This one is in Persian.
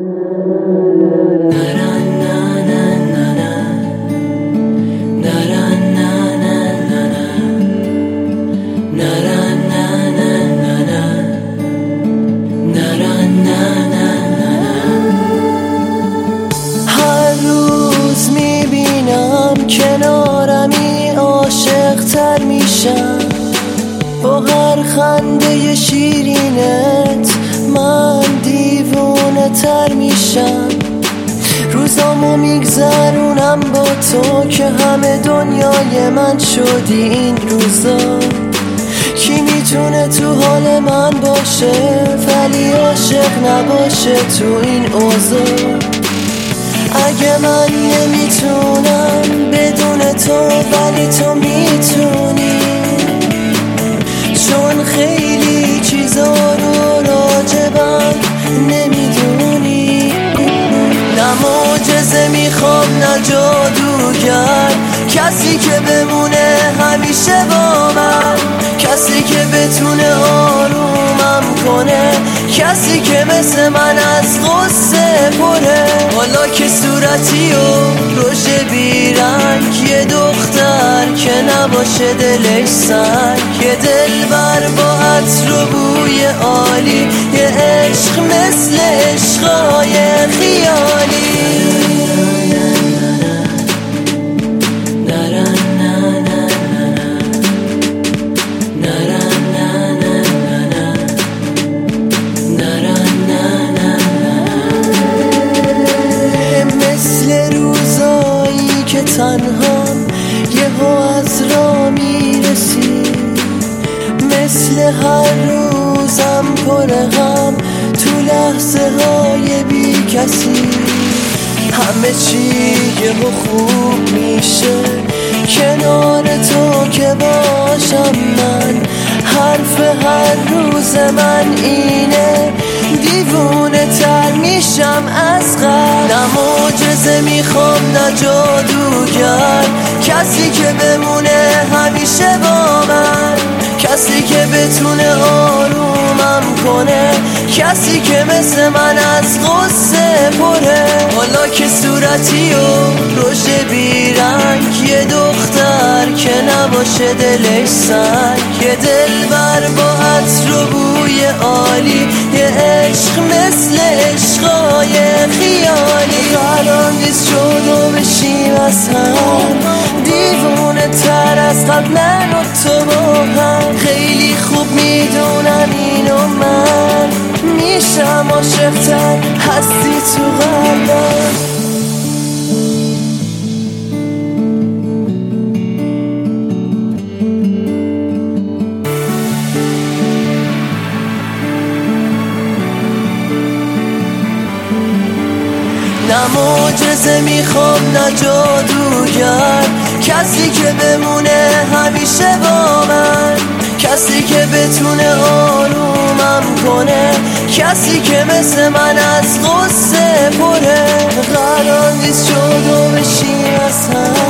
هر روز میبینم کنارمی عاشق تر میشم، با هر خنده شیرینت من دیوونه تر میشم. روزامو میگذرونم با تو که همه دنیای من شدی این روزا. کی میتونه تو حال من باشه ولی عاشق نباشه تو این اوضاع؟ اگه من نمیتونم بدون تو ولی تو میتونی، چون خیلی چیزا رو راجبم نمیدونی. نه معجزه میخوام نه جادوگر، کسی که بمونه همیشه با من، کسی که بتونه آرومم کنه، کسی که مثل من از غصه پره. حالا که صورتی و روش بیرنگ، یه دختر که نباشه دلش سنگ، یه دلبر با عطر و بوی عالی، یه عشق مثل عشقای خیالی. تنهام یهو از راه میرسی، مثل هر روزم پر غم تو لحظه های بی کسی. همه چی یهو خوب میشه کنار تو که باشم من. حرف هر روز من اینه دیوونه تر میشم از قبل. نه معجزه میخوام نه جادوگر، کسی که بمونه همیشه با من، کسی که بتونه آرومم کنه، کسی که مثل من از غصه پره. حالا که صورتی و روش بیرنگ، یه دختر که نباشه دلش سنگ، یه دلبر با عطر و بوی عالی، یه عشق مثل عشقای خیالی. قرار نیست جدا بشیم از هم، دیوونه تر از قبل من و تو با هم. خیلی خوب میدونم اینو من میشم عاشق‌تر، هستی تو قلبم. نه معجزه میخوام نه جادوگر، کسی که بمونه همیشه با من، کسی که بتونه آرومم کنه، کسی که مثل من از غصه پره. قرار نیست جدا بشیم از هم،